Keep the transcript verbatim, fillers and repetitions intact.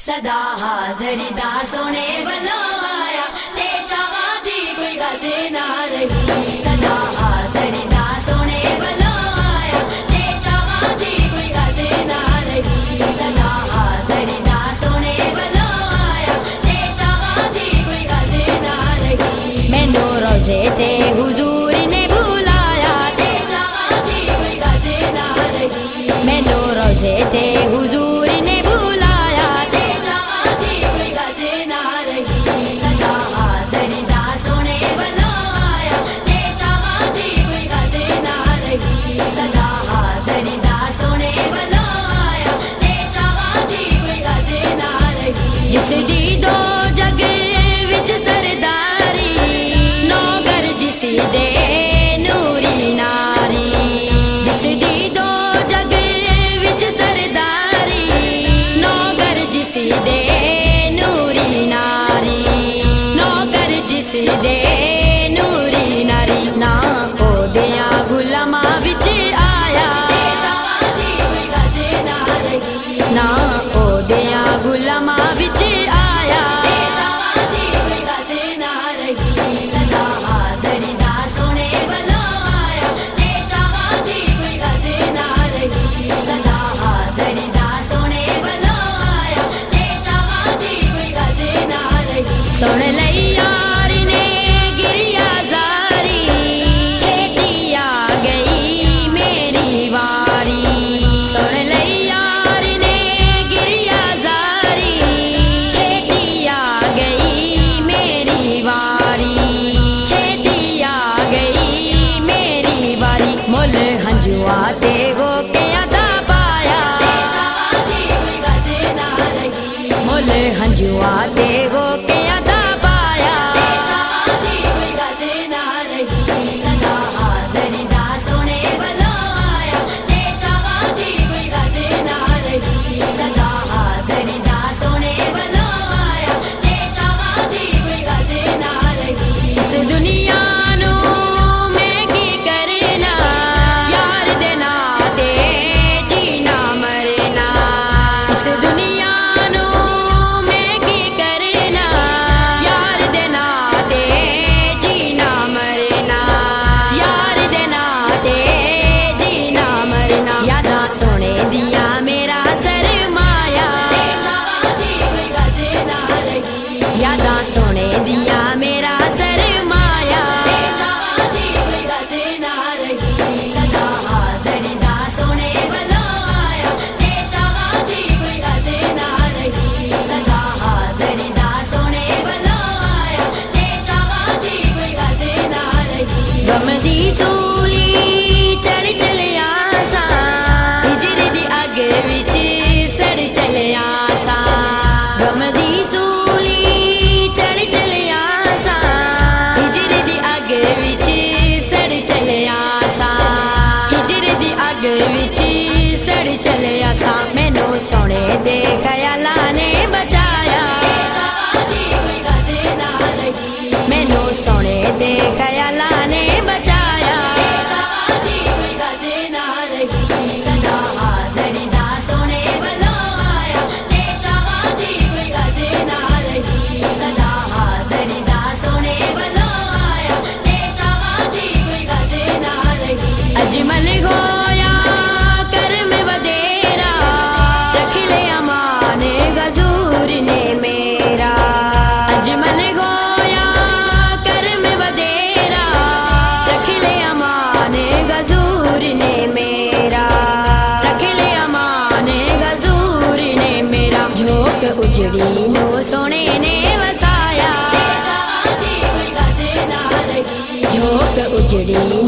सदा हाज़र दा सोने वल्लों आया ते चावां दी कोई हद ना रही। सदा हाज़र दा सोने वल्लों आया ते चावां दी कोई हद ना रही। सदा हाज़र दा सोने वल्लों आया ते चावां दी कोई हद ना रही। मैनू रोज़े ते हुजूर ने बुलाया ते चावां दी कोई हद ना रही। मैनू रोज़े ते हुजूर ने जिस दी दो जग विच सरदारी नौकर जिस दे नूरी नारी। जिस दी दो जग विच सरदारी नौकर जिस दे नूरी नारी। नौकर जिस दे नूरी नारी ना ओदियां गुलामां विच आया ना ओदियां गुलामां विच सुन लई यार ने गिरिया जारी छेती आ गई मेरी वारी। सुन लई यार ने गिरिया जारी छेती आ गई मेरी वारी। छेती आ गई मेरी वारी। मुल हंजुआ ते हो के अदा पाया मुल हंजुआ ते हो के सोने दिया मेरा सरमाया सदा हाज़र दा सोने वल्लों आया ते चावां दी कोई हद ना रही। सदा हाज़र दा सोने वल्लों आया ते चावां दी कोई हद ना रही। गम दी सूली चढ़ चलिया सा हिजर दी अग विच सड़ चलिया सा। गम दी सूली विच सड़ चलिया सा। मैनू सोने दे ख्यालां ने बचाया मैनू सोने दे ख्यालां ने बचाया। सदा हाज़र दा सोने वल्लों आया ते चावां दी कोई हद ना रही। सदा हाज़र दा सोने वल्लों आया ते चावां दी कोई हद ना रही। अजमल हो उजड़ी नो सोने ने वसाया झोंक उजड़ी